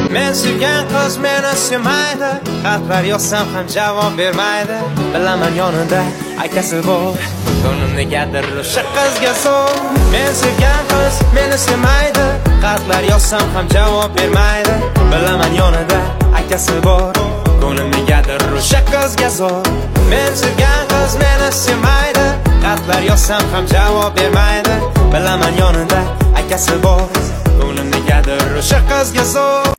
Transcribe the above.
Men sevgan qiz meni sevmaydi, xatlar yozsam ham javob bermaydi. Bilaman yonida akasi bor, ko'nglim negadir o'sha qizga zo'r. Men sevgan qiz meni sevmaydi, xatlar yozsam ham javob bermaydi. Bilaman yonida akasi bor, ko'nglim negadir o'sha qizga zo'r. Men sevgan qiz meni sevmaydi, xatlar yozsam ham javob bermaydi. Bilaman yonida akasi bor, ko'nglim negadir o'sha qizga zo'r.